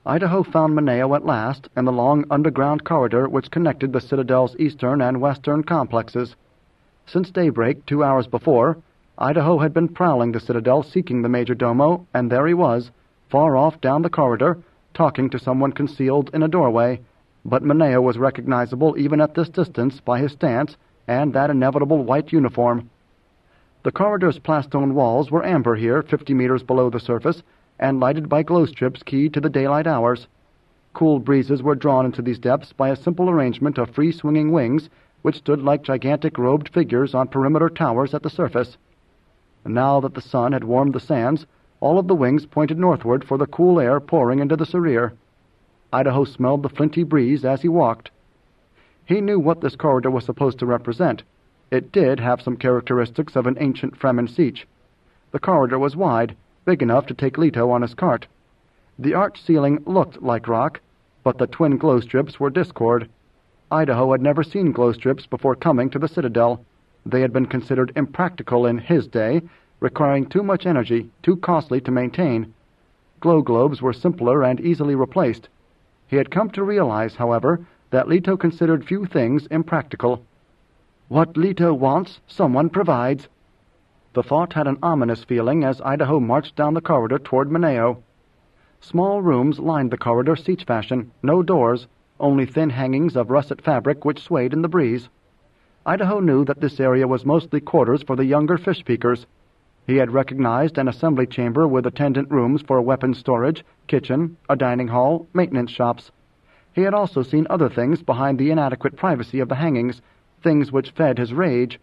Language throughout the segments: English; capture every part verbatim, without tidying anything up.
Idaho found Mineo at last in the long underground corridor which connected the Citadel's eastern and western complexes. Since daybreak, two hours before, Idaho had been prowling the Citadel seeking the majordomo, and there he was, far off down the corridor, talking to someone concealed in a doorway. But Mineo was recognizable even at this distance by his stance and that inevitable white uniform. The corridor's plastone walls were amber here, fifty meters below the surface, and lighted by glow strips keyed to the daylight hours. Cool breezes were drawn into these depths by a simple arrangement of free-swinging wings which stood like gigantic robed figures on perimeter towers at the surface. Now that the sun had warmed the sands, all of the wings pointed northward for the cool air pouring into the Serir. Idaho smelled the flinty breeze as he walked. He knew what this corridor was supposed to represent. It did have some characteristics of an ancient Fremen siege. The corridor was wide, big enough to take Leto on his cart. The arched ceiling looked like rock, but the twin glow strips were discord. Idaho had never seen glow strips before coming to the Citadel. They had been considered impractical in his day, requiring too much energy, too costly to maintain. Glow globes were simpler and easily replaced. He had come to realize, however, that Leto considered few things impractical. What Leto wants, someone provides. The thought had an ominous feeling as Idaho marched down the corridor toward Mineo. Small rooms lined the corridor siege fashion, no doors, only thin hangings of russet fabric which swayed in the breeze. Idaho knew that this area was mostly quarters for the younger fish-peekers. He had recognized an assembly chamber with attendant rooms for weapons storage, kitchen, a dining hall, maintenance shops. He had also seen other things behind the inadequate privacy of the hangings, things which fed his rage.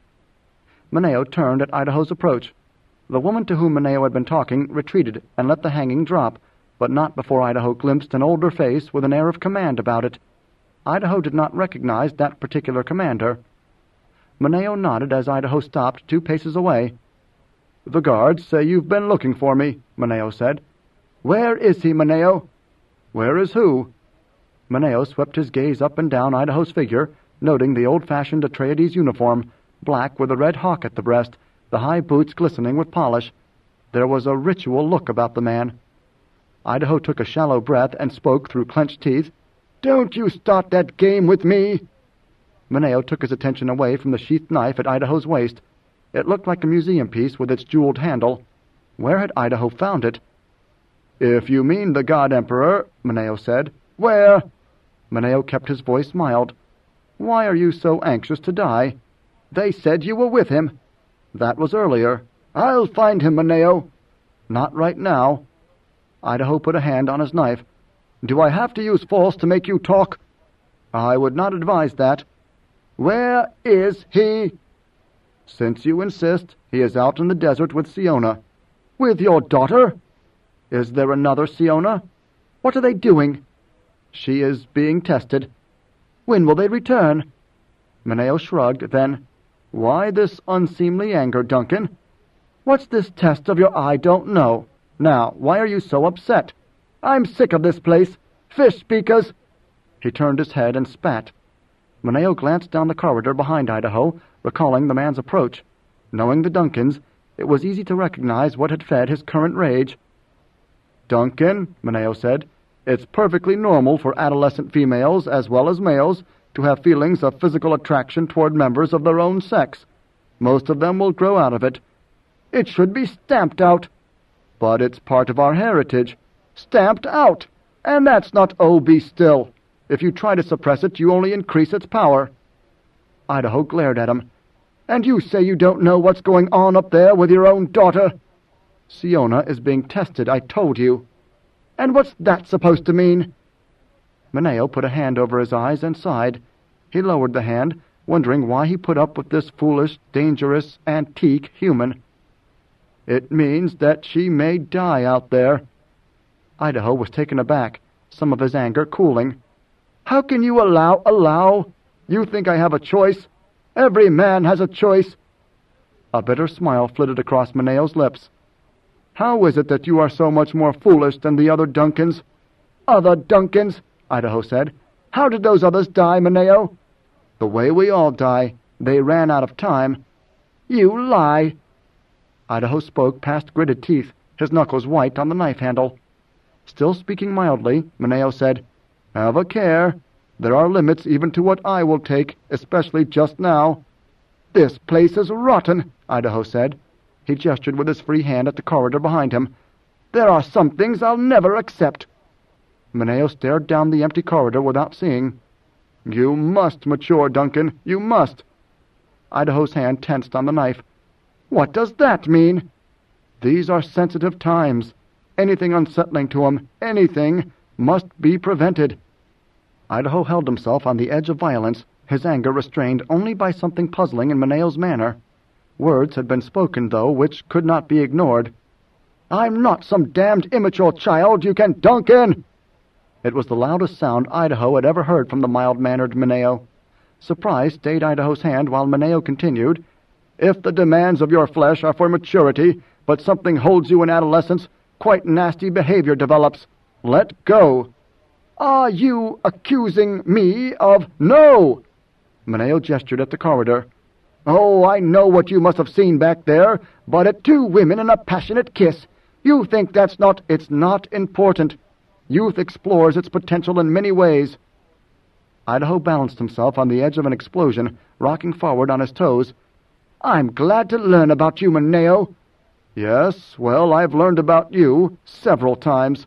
Mineo turned at Idaho's approach. The woman to whom Mineo had been talking retreated and let the hanging drop, but not before Idaho glimpsed an older face with an air of command about it. Idaho did not recognize that particular commander. Mineo nodded as Idaho stopped two paces away. "The guards say you've been looking for me," Mineo said. "Where is he, Mineo?" "Where is who?" Mineo swept his gaze up and down Idaho's figure, noting the old-fashioned Atreides uniform, black with a red hawk at the breast, the high boots glistening with polish. There was a ritual look about the man. Idaho took a shallow breath and spoke through clenched teeth. "Don't you start that game with me!" Mineo took his attention away from the sheathed knife at Idaho's waist. It looked like a museum piece with its jeweled handle. Where had Idaho found it? "If you mean the God Emperor," Mineo said. "Where?" Mineo kept his voice mild. "Why are you so anxious to die?" "They said you were with him." "That was earlier." "I'll find him, Mineo." "Not right now." Idaho put a hand on his knife. "Do I have to use force to make you talk?" "I would not advise that." "Where is he?" "Since you insist, he is out in the desert with Siona." "With your daughter?" "Is there another Siona?" "What are they doing?" "She is being tested." "When will they return?" Mineo shrugged, then, "Why this unseemly anger, Duncan?" "What's this test of your I don't know? Now, why are you so upset?" "I'm sick of this place. Fish speakers." He turned his head and spat. Mineo glanced down the corridor behind Idaho, recalling the man's approach. Knowing the Duncans, it was easy to recognize what had fed his current rage. "Duncan," Mineo said, "it's perfectly normal for adolescent females, as well as males, to have feelings of physical attraction toward members of their own sex. Most of them will grow out of it." "It should be stamped out." "But it's part of our heritage." "Stamped out! And that's not oh, be still. If you try to suppress it, you only increase its power." Idaho glared at him. "And you say you don't know what's going on up there with your own daughter?" "Siona is being tested, I told you." "And what's that supposed to mean?" Mineo put a hand over his eyes and sighed. He lowered the hand, wondering why he put up with this foolish, dangerous, antique human. "It means that she may die out there." Idaho was taken aback, some of his anger cooling. "How can you allow, allow? You think I have a choice? Every man has a choice." A bitter smile flitted across Mineo's lips. "How is it that you are so much more foolish than the other Duncans?" "Other Duncans?" Idaho said. "How did those others die, Mineo?" "The way we all die. They ran out of time." "You lie." Idaho spoke past gritted teeth, his knuckles white on the knife handle. Still speaking mildly, Mineo said, "Have a care. There are limits even to what I will take, especially just now." "This place is rotten," Idaho said. He gestured with his free hand at the corridor behind him. "There are some things I'll never accept." Mineo stared down the empty corridor without seeing. "You must mature, Duncan. You must." Idaho's hand tensed on the knife. "What does that mean?" "These are sensitive times. Anything unsettling to him, anything, must be prevented." Idaho held himself on the edge of violence, his anger restrained only by something puzzling in Mineo's manner. Words had been spoken, though, which could not be ignored. "I'm not some damned immature child, you can— Duncan!" It was the loudest sound Idaho had ever heard from the mild-mannered Mineo. Surprise stayed Idaho's hand while Mineo continued, "If the demands of your flesh are for maturity, but something holds you in adolescence, quite nasty behavior develops. Let go." "Are you accusing me of—" "No!" Mineo gestured at the corridor. "Oh, I know what you must have seen back there, but at two women and a passionate kiss. You think that's not— It's not important. Youth explores its potential in many ways." Idaho balanced himself on the edge of an explosion, rocking forward on his toes. "I'm glad to learn about you, Mineo." "Yes, well, I've learned about you several times."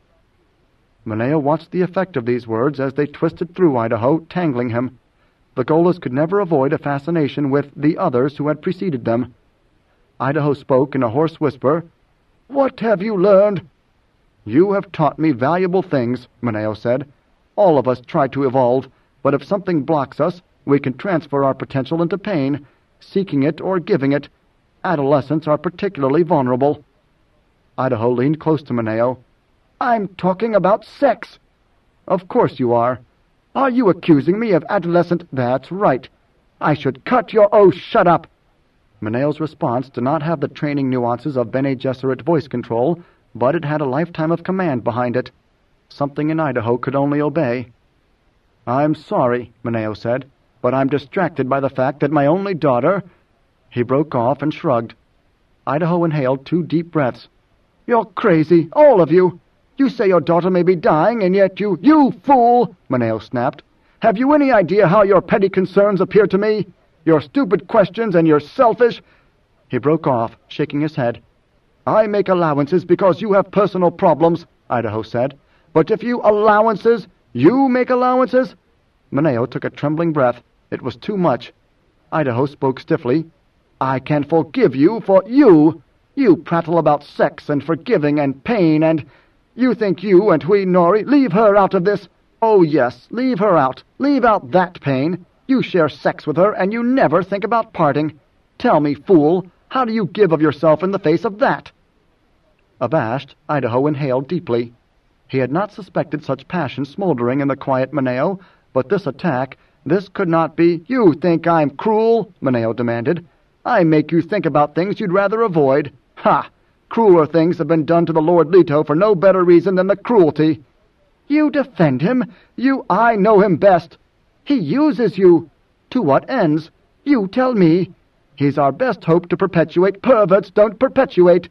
Mineo watched the effect of these words as they twisted through Idaho, tangling him. The Golas could never avoid a fascination with the others who had preceded them. Idaho spoke in a hoarse whisper. "What have you learned?" "You have taught me valuable things," Mineo said. "All of us try to evolve, but if something blocks us, we can transfer our potential into pain, seeking it or giving it. Adolescents are particularly vulnerable." Idaho leaned close to Mineo. "I'm talking about sex." "Of course you are." "Are you accusing me of adolescent—" "That's right." "I should cut your—" "Oh, shut up!" Mineo's response did not have the training nuances of Bene Gesserit voice control, but it had a lifetime of command behind it. Something in Idaho could only obey. "I'm sorry," Mineo said, "but I'm distracted by the fact that my only daughter—" He broke off and shrugged. Idaho inhaled two deep breaths. "You're crazy, all of you! You say your daughter may be dying, and yet you— You fool!" Mineo snapped. "Have you any idea how your petty concerns appear to me? Your stupid questions and your selfish—" He broke off, shaking his head. "I make allowances because you have personal problems," Idaho said. "But if you— Allowances? You make allowances?" Mineo took a trembling breath. It was too much. Idaho spoke stiffly. "I can forgive you for— You! You prattle about sex and forgiving and pain and— You think you and Hui Nori— Leave her out of this! Oh, yes, leave her out. Leave out that pain. You share sex with her, and you never think about parting. Tell me, fool, how do you give of yourself in the face of that?" Abashed, Idaho inhaled deeply. He had not suspected such passion smoldering in the quiet Mineo, but this attack— This could not be— "You think I'm cruel?" Mineo demanded. "I make you think about things you'd rather avoid. Ha! Crueler things have been done to the Lord Leto for no better reason than the cruelty." "You defend him? You— "I know him best. He uses you. To what ends? You tell me. He's our best hope to perpetuate— Perverts don't perpetuate."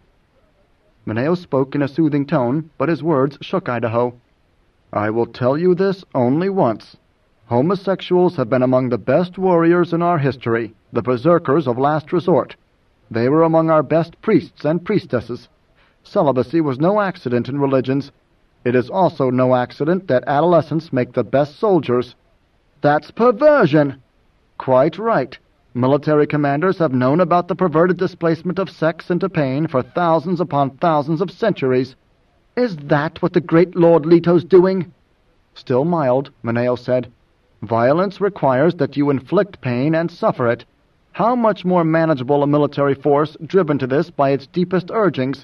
Mineo spoke in a soothing tone, but his words shook Idaho. "I will tell you this only once. Homosexuals have been among the best warriors in our history, the berserkers of last resort. They were among our best priests and priestesses. Celibacy was no accident in religions. It is also no accident that adolescents make the best soldiers." "That's perversion." "Quite right. Military commanders have known about the perverted displacement of sex into pain for thousands upon thousands of centuries." "Is that what the great Lord Leto's doing?" Still mild, Mineo said, "Violence requires that you inflict pain and suffer it. How much more manageable a military force driven to this by its deepest urgings?"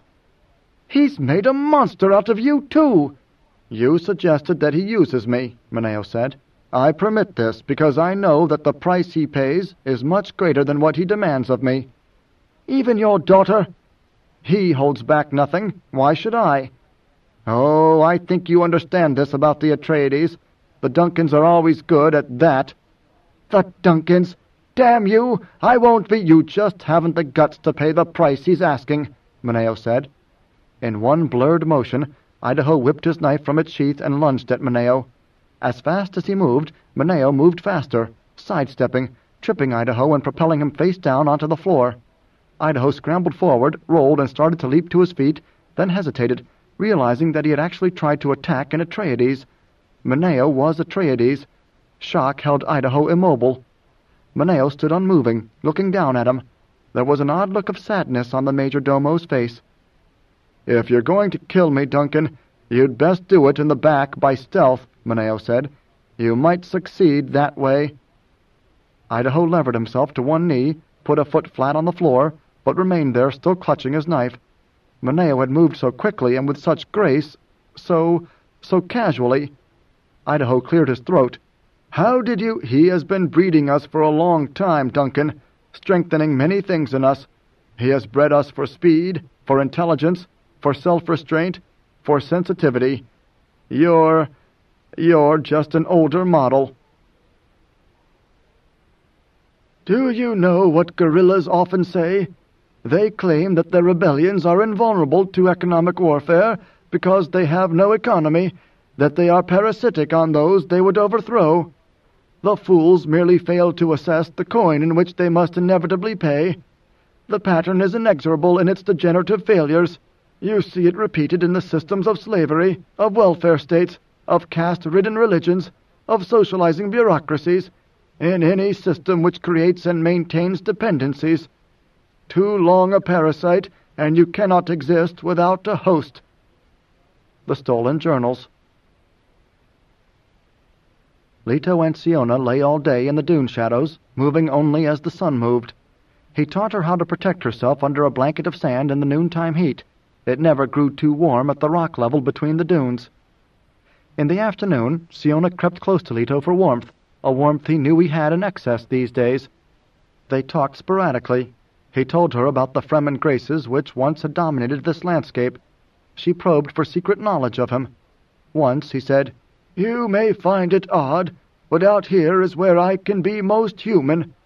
"He's made a monster out of you, too." "You suggested that he uses me," Mineo said. "I permit this because I know that the price he pays is much greater than what he demands of me." "Even your daughter?" "He holds back nothing. Why should I?" "Oh, I think you understand this about the Atreides. The Duncans are always good at that." "The Duncans? Damn you! I won't be—" "You just haven't the guts to pay the price he's asking," Mineo said. In one blurred motion, Idaho whipped his knife from its sheath and lunged at Mineo. As fast as he moved, Mineo moved faster, sidestepping, tripping Idaho and propelling him face down onto the floor. Idaho scrambled forward, rolled, and started to leap to his feet, then hesitated, realizing that he had actually tried to attack an Atreides. Mineo was Atreides. Shock held Idaho immobile. Mineo stood unmoving, looking down at him. There was an odd look of sadness on the majordomo's face. "If you're going to kill me, Duncan, you'd best do it in the back by stealth," Mineo said. "You might succeed that way." Idaho levered himself to one knee, put a foot flat on the floor, but remained there, still clutching his knife. Mineo had moved so quickly and with such grace, so, so casually. Idaho cleared his throat. "How did you—" "He has been breeding us for a long time, Duncan, strengthening many things in us. He has bred us for speed, for intelligence, for self-restraint, for sensitivity. You're... you're just an older model." "Do you know what guerrillas often say? They claim that their rebellions are invulnerable to economic warfare because they have no economy, that they are parasitic on those they would overthrow. The fools merely fail to assess the coin in which they must inevitably pay. The pattern is inexorable in its degenerative failures. You see it repeated in the systems of slavery, of welfare states, of caste-ridden religions, of socializing bureaucracies, in any system which creates and maintains dependencies. Too long a parasite, and you cannot exist without a host." The stolen journals. Leto and Siona lay all day in the dune shadows, moving only as the sun moved. He taught her how to protect herself under a blanket of sand in the noontime heat. It never grew too warm at the rock level between the dunes. In the afternoon, Siona crept close to Leto for warmth, a warmth he knew he had in excess these days. They talked sporadically. He told her about the Fremen graces which once had dominated this landscape. She probed for secret knowledge of him. Once he said, "You may find it odd, but out here is where I can be most human.